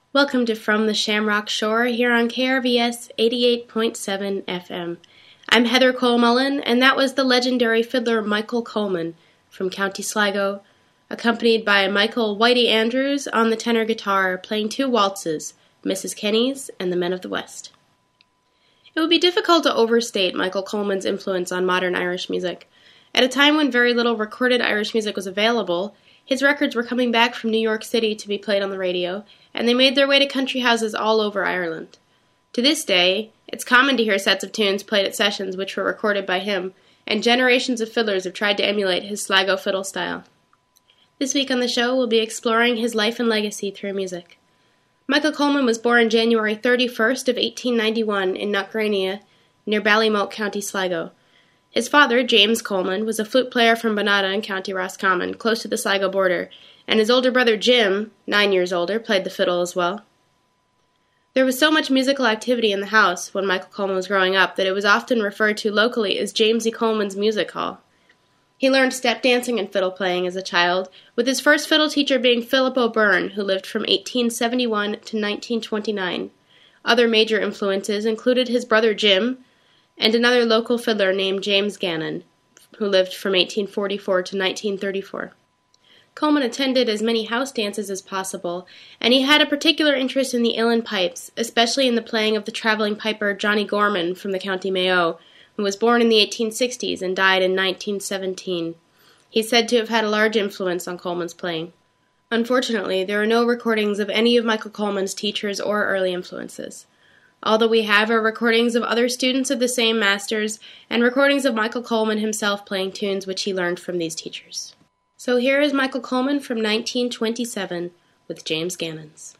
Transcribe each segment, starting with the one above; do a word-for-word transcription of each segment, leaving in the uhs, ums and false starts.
Welcome to From the Shamrock Shore here on K R V S eighty-eight point seven F M. I'm Heather Cole-Mullen, and that was the legendary fiddler Michael Coleman from County Sligo, accompanied by Michael Whitey Andrews on the tenor guitar, playing two waltzes, Missus Kenny's and The Men of the West. It would be difficult to overstate Michael Coleman's influence on modern Irish music. At a time when very little recorded Irish music was available, his records were coming back from New York City to be played on the radio, and they made their way to country houses all over Ireland. To this day, it's common to hear sets of tunes played at sessions which were recorded by him, and generations of fiddlers have tried to emulate his Sligo fiddle style. This week on the show, we'll be exploring his life and legacy through music. Michael Coleman was born January thirty-first of eighteen ninety-one in Knockgrania, near Ballymote, County Sligo. His father, James Coleman, was a flute player from Bonada in County Roscommon, close to the Sligo border, and his older brother Jim, nine years older, played the fiddle as well. There was so much musical activity in the house when Michael Coleman was growing up that it was often referred to locally as Jamesy Coleman's Music Hall. He learned step dancing and fiddle playing as a child, with his first fiddle teacher being Philip O'Byrne, who lived from eighteen seventy-one to nineteen twenty-nine. Other major influences included his brother Jim, and another local fiddler named James Gannon, who lived from eighteen forty-four to nineteen thirty-four. Coleman attended as many house dances as possible, and he had a particular interest in the uilleann pipes, especially in the playing of the traveling piper Johnny Gorman from the County Mayo, who was born in the eighteen sixties and died in nineteen seventeen. He's said to have had a large influence on Coleman's playing. Unfortunately, there are no recordings of any of Michael Coleman's teachers or early influences. All that we have are recordings of other students of the same masters and recordings of Michael Coleman himself playing tunes which he learned from these teachers. So here is Michael Coleman from nineteen twenty-seven with James Gannon's.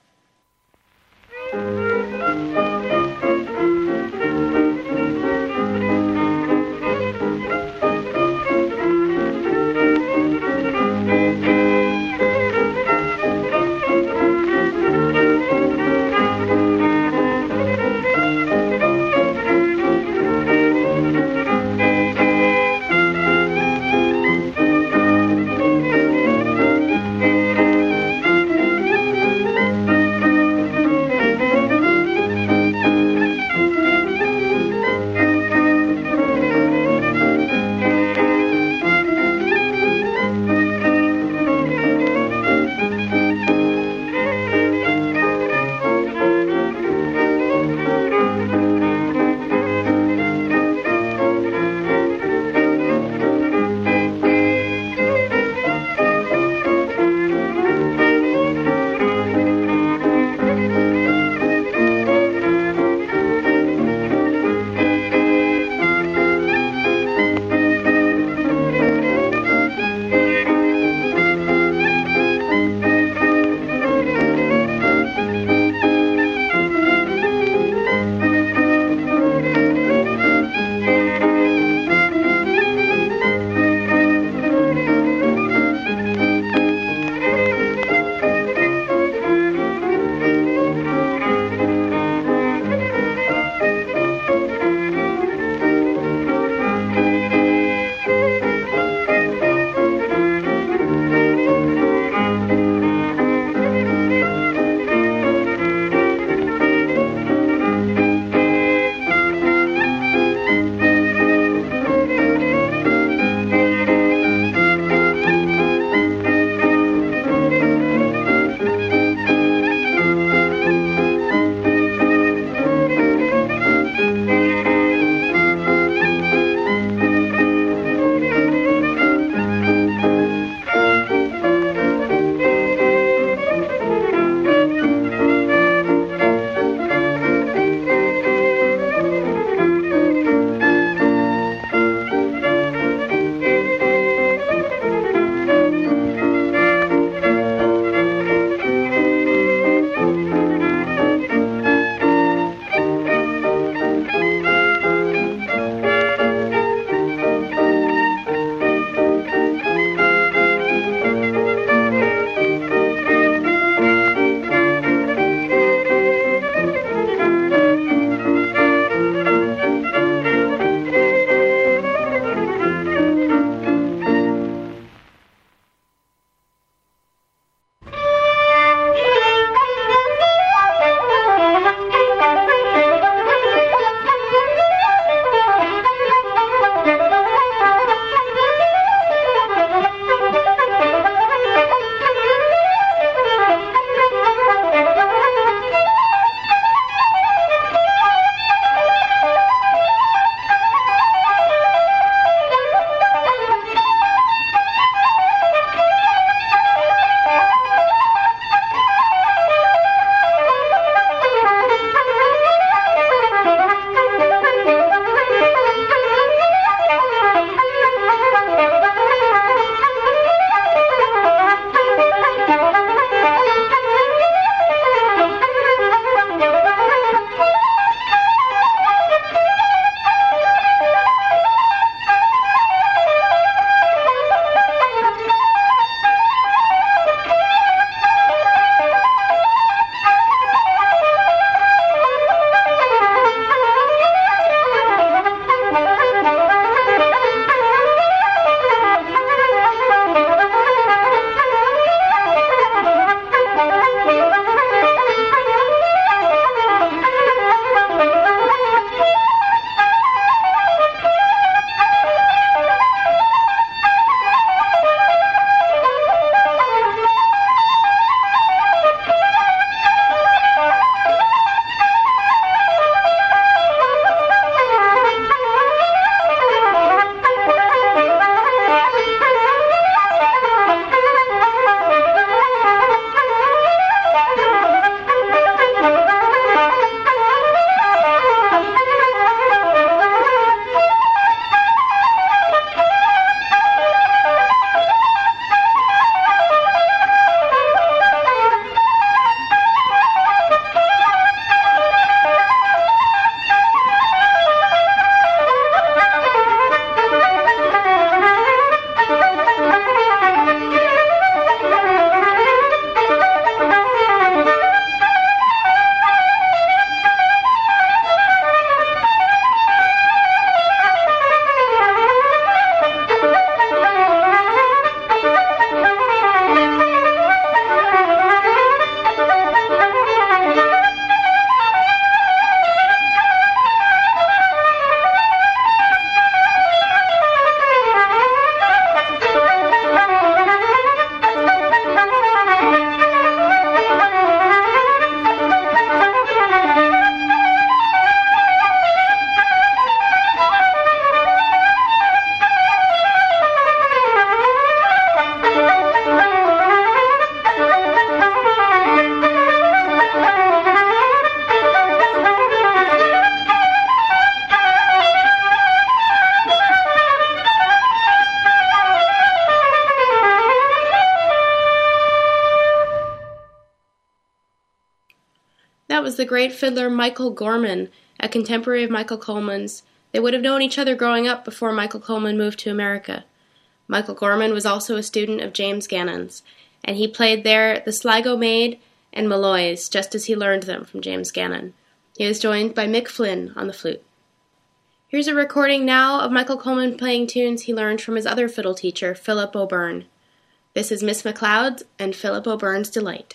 That was the great fiddler Michael Gorman, a contemporary of Michael Coleman's. They would have known each other growing up before Michael Coleman moved to America. Michael Gorman was also a student of James Gannon's, and he played there the Sligo Maid and Malloys, just as he learned them from James Gannon. He was joined by Mick Flynn on the flute. Here's a recording now of Michael Coleman playing tunes he learned from his other fiddle teacher, Philip O'Byrne. This is Miss MacLeod's and Philip O'Byrne's Delight.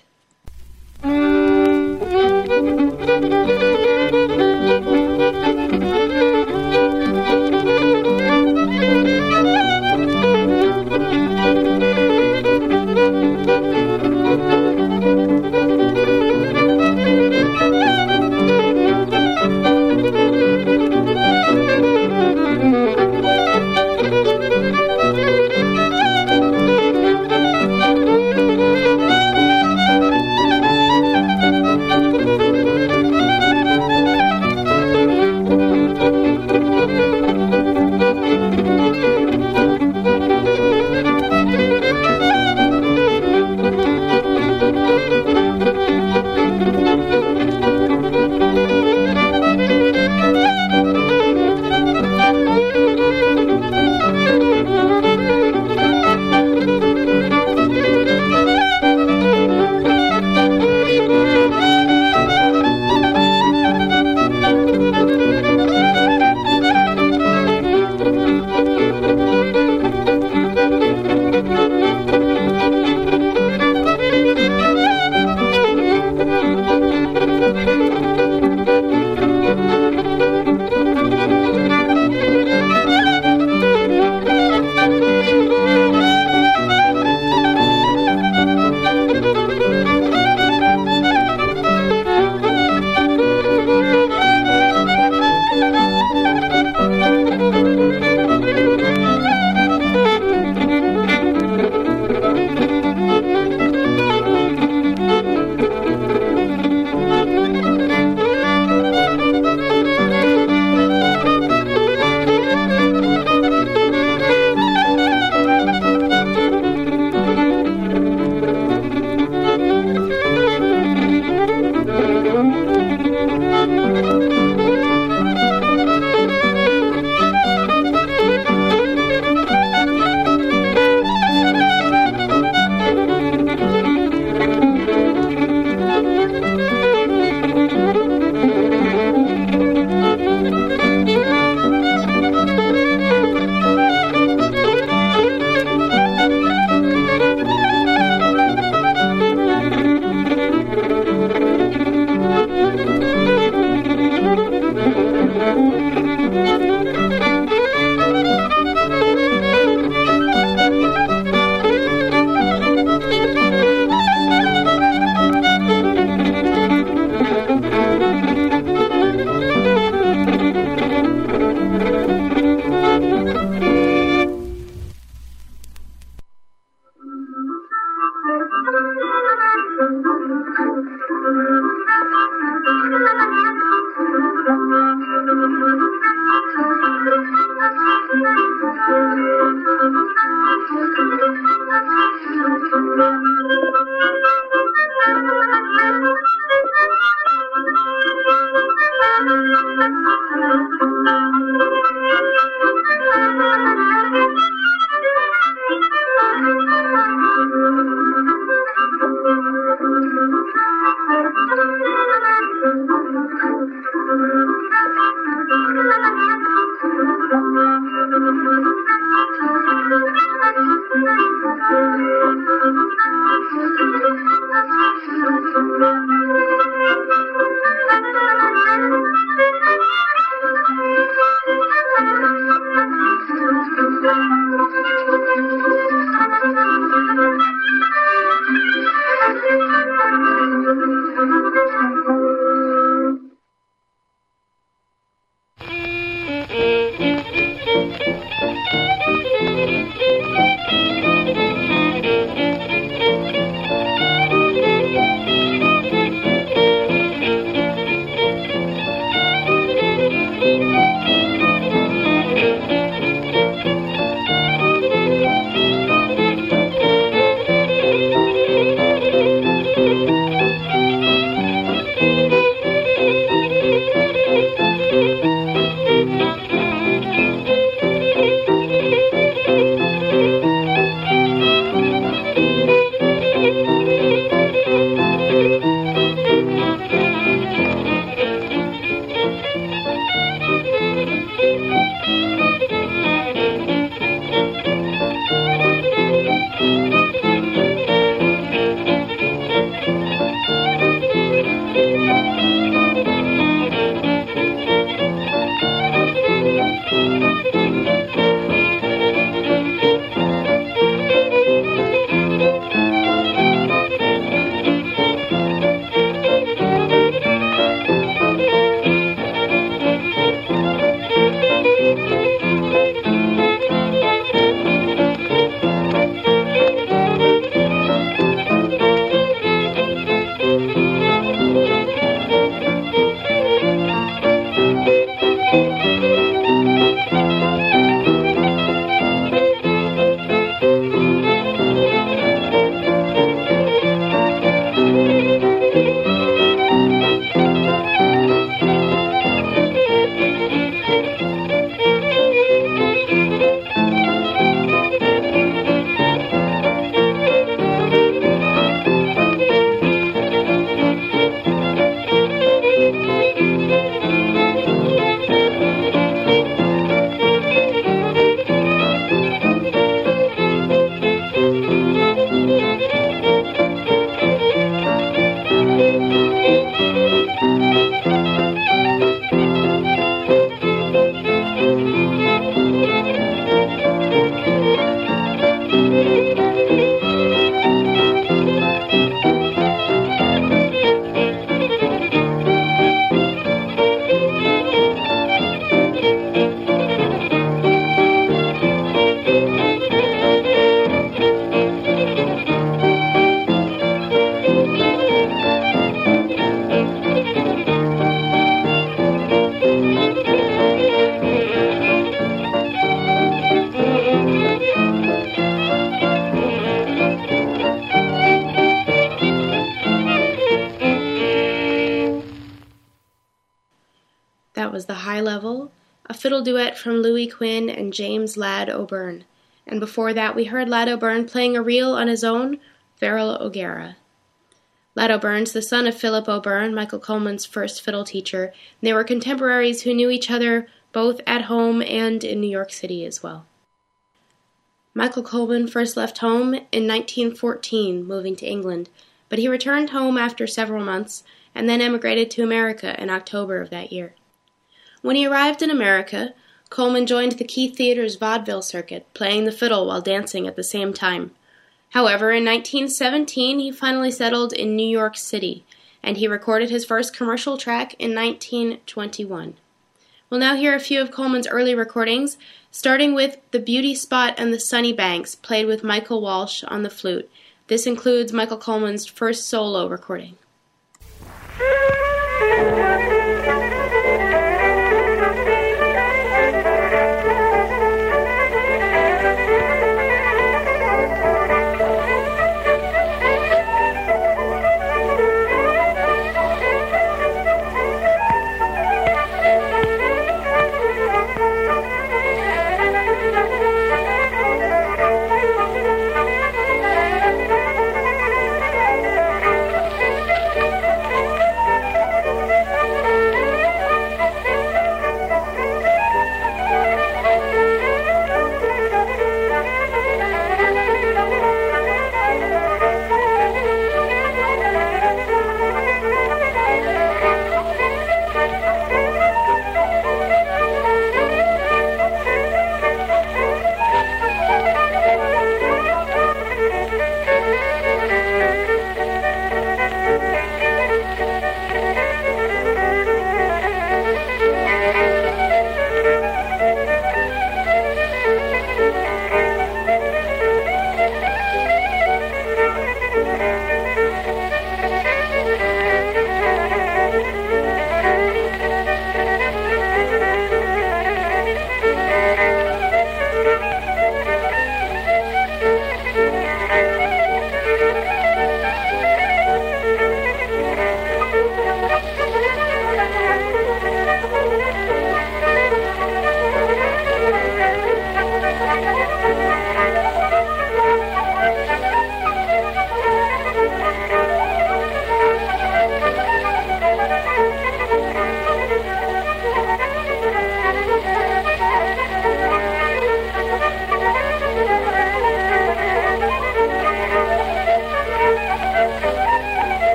That was The High Level, a fiddle duet from Louis Quinn and James Ladd O'Byrne. And before that, we heard Ladd O'Byrne playing a reel on his own, Farrell O'Gara. Ladd O'Byrne's the son of Philip O'Byrne, Michael Coleman's first fiddle teacher, and they were contemporaries who knew each other both at home and in New York City as well. Michael Coleman first left home in nineteen fourteen, moving to England, but he returned home after several months and then emigrated to America in October of that year. When he arrived in America, Coleman joined the Keith Theater's vaudeville circuit, playing the fiddle while dancing at the same time. However, in nineteen seventeen, he finally settled in New York City, and he recorded his first commercial track in nineteen twenty-one. We'll now hear a few of Coleman's early recordings, starting with The Beauty Spot and the Sunny Banks, played with Michael Walsh on the flute. This includes Michael Coleman's first solo recording.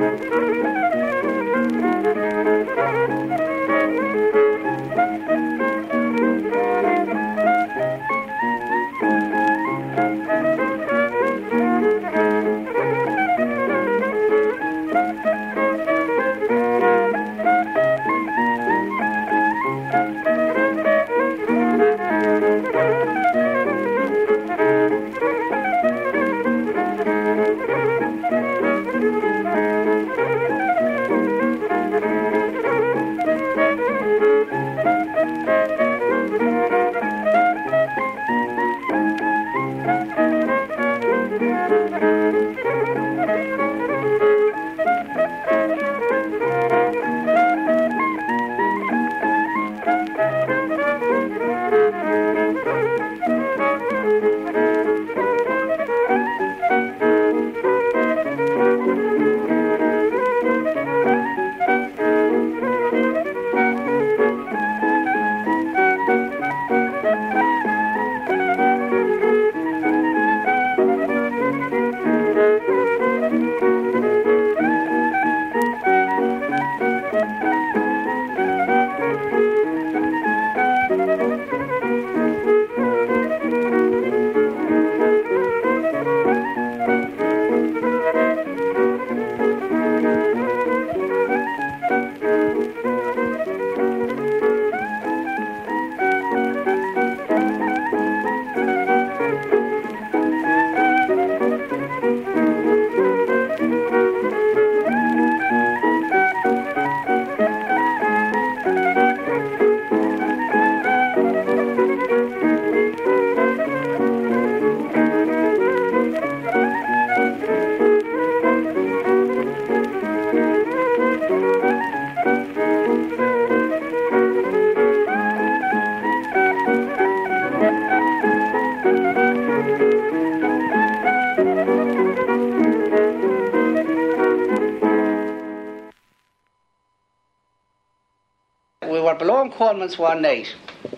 We were below in Coleman's one night,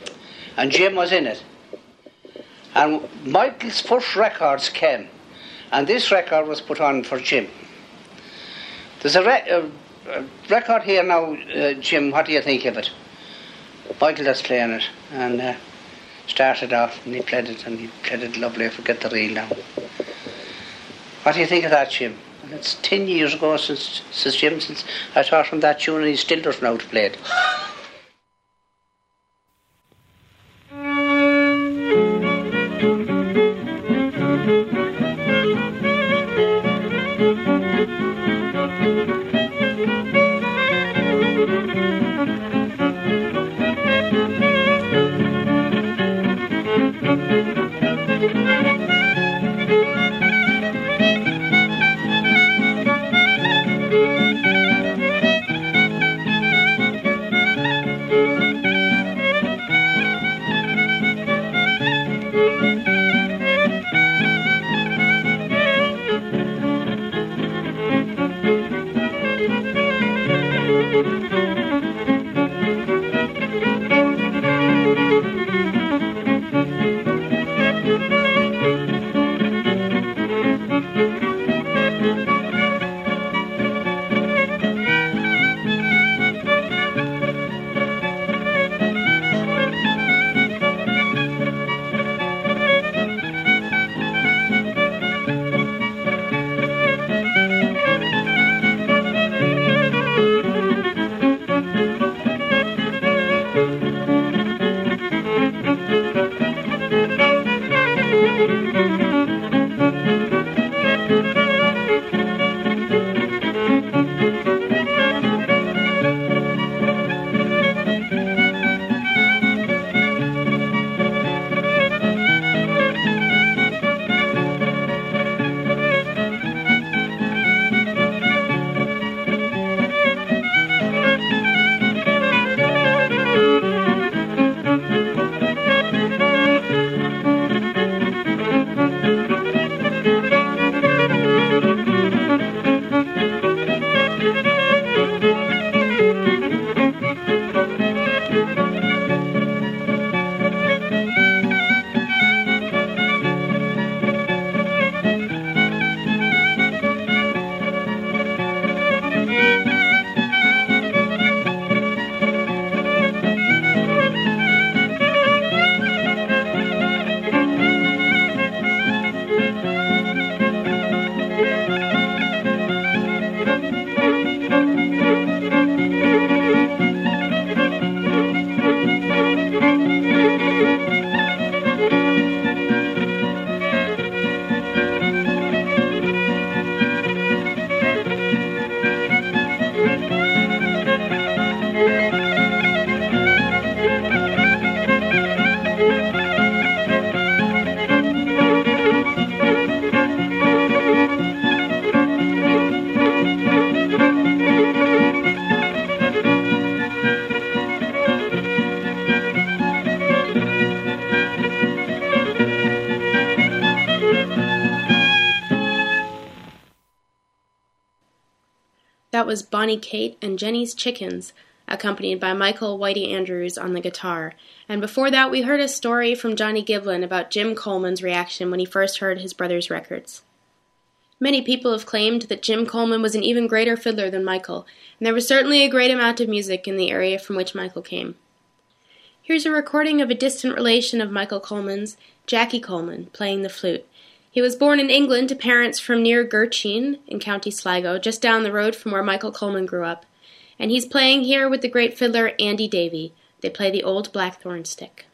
and Jim was in it. And Michael's first records came, and this record was put on for Jim. There's a, re- a, a record here now, uh, Jim. What do you think of it? Michael that's playing it, and uh, started off, and he played it, and he played it lovely. I forget the reel now. What do you think of that, Jim? It's ten years ago since, since Jim, since I taught him that tune, and he still doesn't know how to play it. That was Bonnie Kate and Jenny's Chickens, accompanied by Michael Whitey Andrews on the guitar. And before that, we heard a story from Johnny Giblin about Jim Coleman's reaction when he first heard his brother's records. Many people have claimed that Jim Coleman was an even greater fiddler than Michael, and there was certainly a great amount of music in the area from which Michael came. Here's a recording of a distant relation of Michael Coleman's, Jackie Coleman, playing the flute. He was born in England to parents from near Gurcheen in County Sligo, just down the road from where Michael Coleman grew up. And he's playing here with the great fiddler Andy Davey. They play the old blackthorn stick.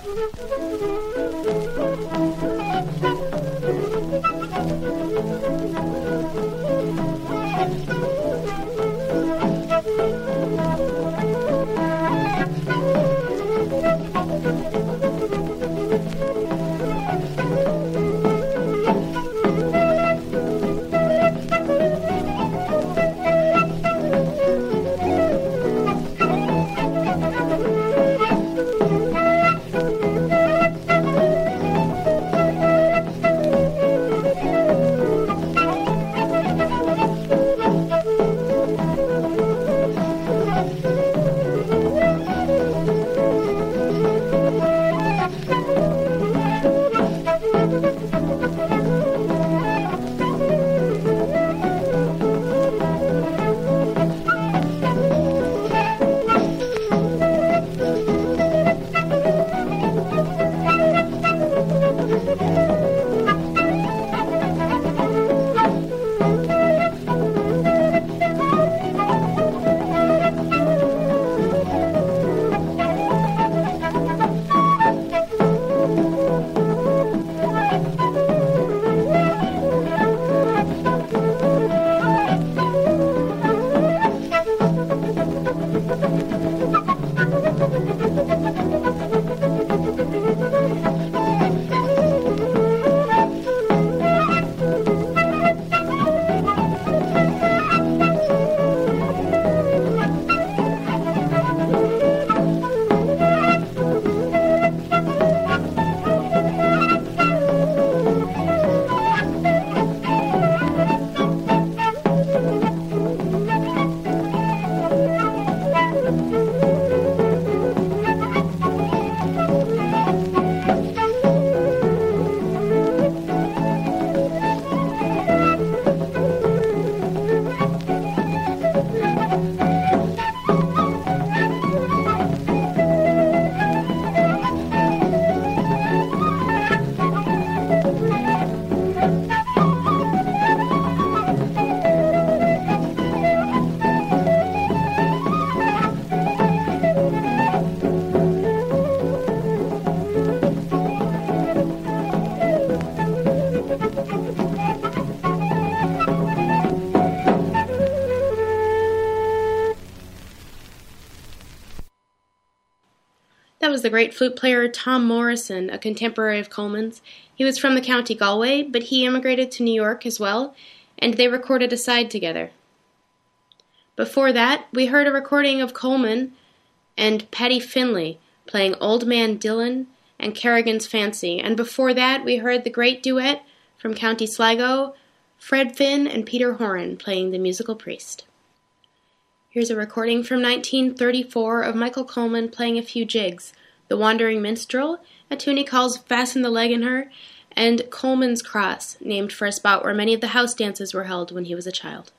That was the great flute player Tom Morrison, a contemporary of Coleman's. He was from the County Galway, but he immigrated to New York as well, and they recorded a side together. Before that, we heard a recording of Coleman and Paddy Finlay playing Old Man Dillon and Kerrigan's Fancy, and before that, we heard the great duet from County Sligo, Fred Finn and Peter Horan playing The Musical Priest. Here's a recording from nineteen thirty-four of Michael Coleman playing a few jigs, The Wandering Minstrel, a tune he calls Fasten the Leg in Her, and Coleman's Cross, named for a spot where many of the house dances were held when he was a child.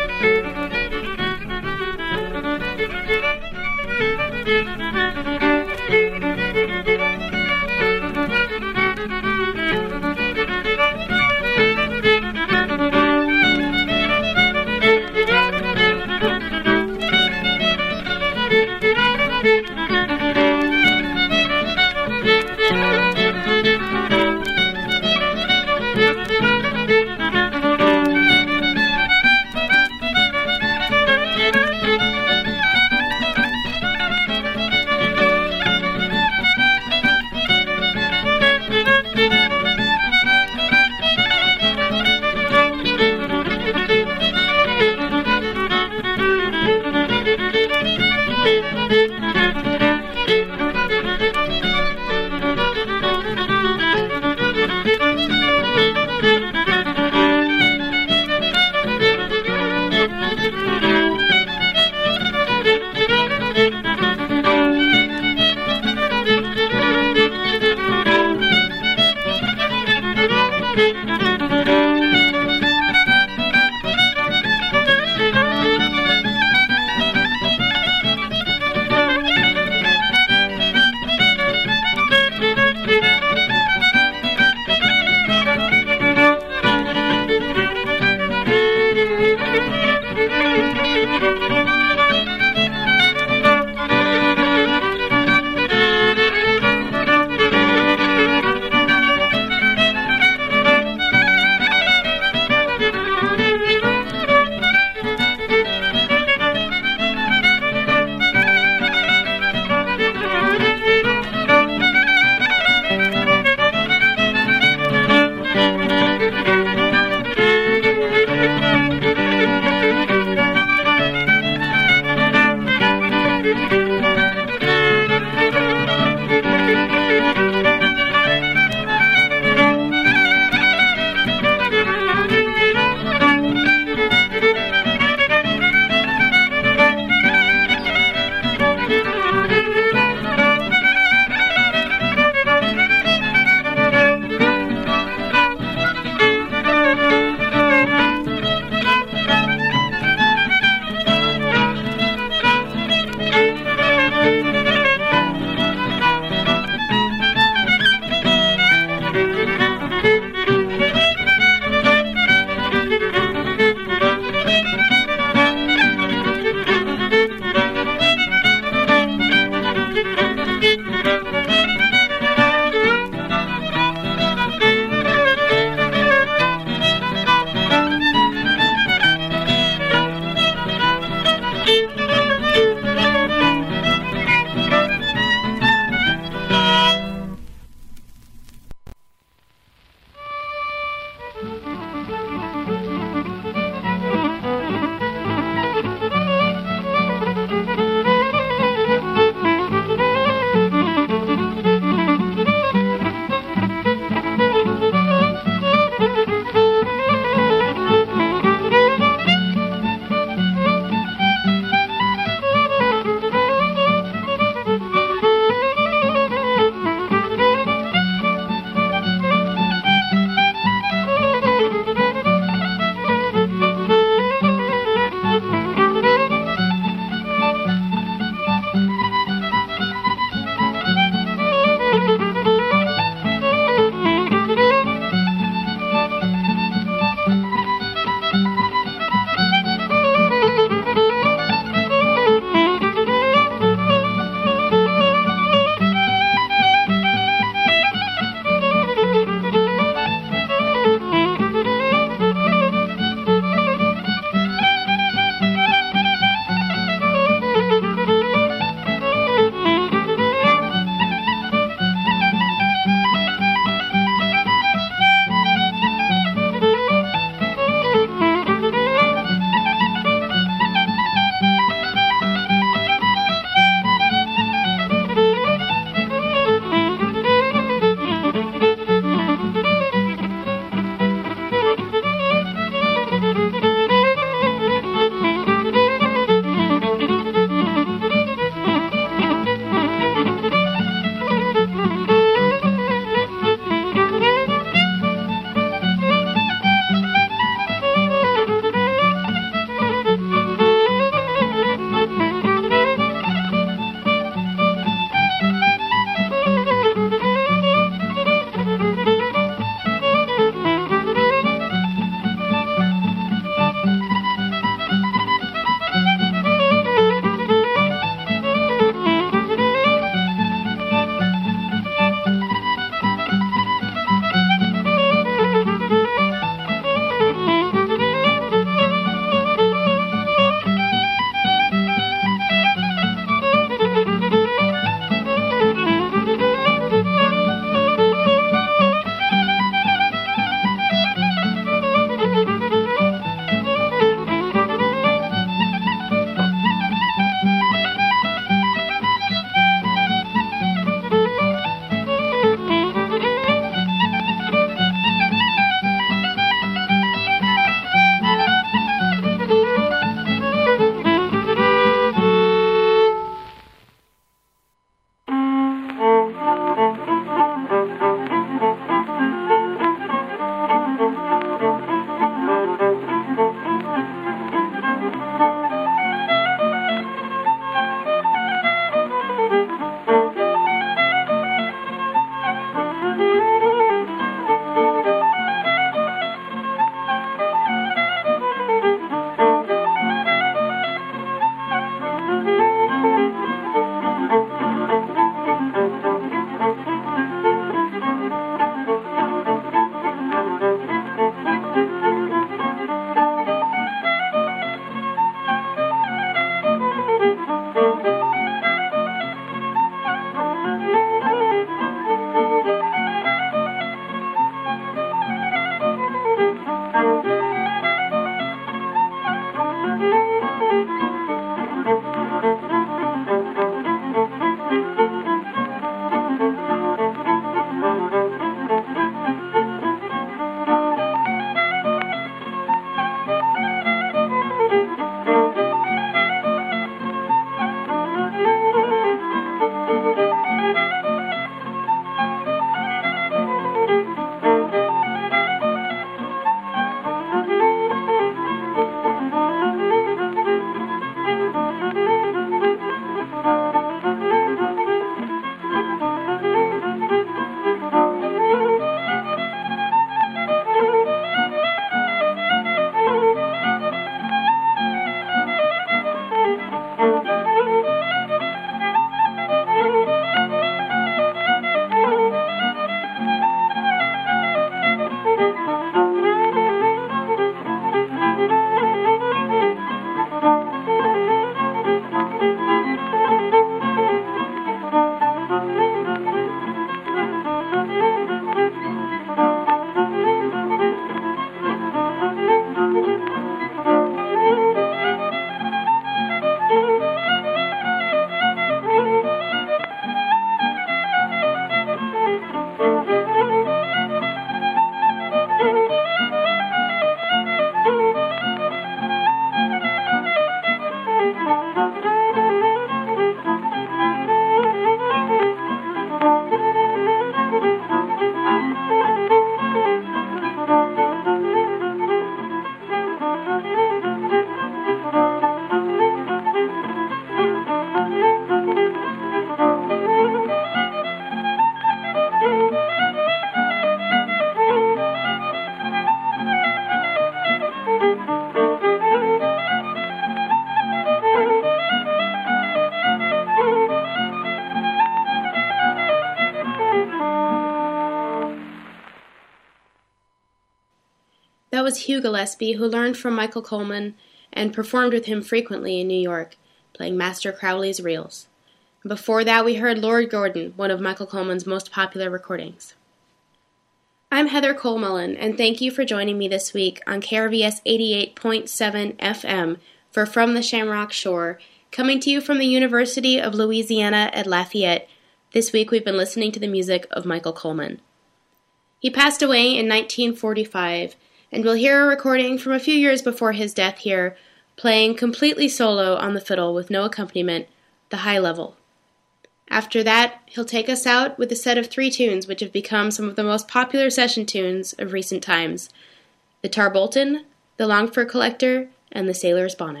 was Hugh Gillespie, who learned from Michael Coleman and performed with him frequently in New York, playing Master Crowley's reels. Before that, we heard Lord Gordon, one of Michael Coleman's most popular recordings. I'm Heather Cole Mullen, and thank you for joining me this week on K R V S eighty-eight point seven F M for From the Shamrock Shore, coming to you from the University of Louisiana at Lafayette. This week we've been listening to the music of Michael Coleman. He passed away in nineteen forty-five, and we'll hear a recording from a few years before his death here, playing completely solo on the fiddle with no accompaniment, the high level. After that, he'll take us out with a set of three tunes which have become some of the most popular session tunes of recent times: the Tarbolton, the Longford Collector, and the Sailor's Bonnet.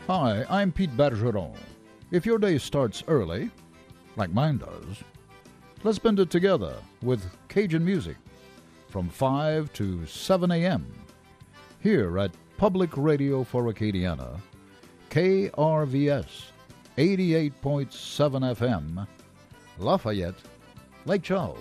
Hi, I'm Pete Bergeron. If your day starts early, like mine does, let's spend it together with Cajun music from five to seven a.m. here at Public Radio for Acadiana, K R V S eighty-eight point seven F M, Lafayette, Lake Charles.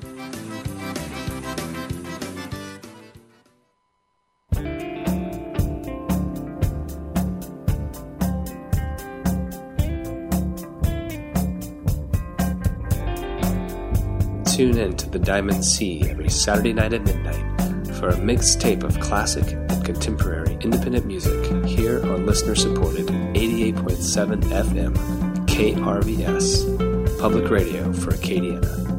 Tune in to the Diamond Sea every Saturday night at midnight for a mixed tape of classic and contemporary independent music here on listener-supported eighty-eight point seven F M K R V S, Public Radio for Acadiana.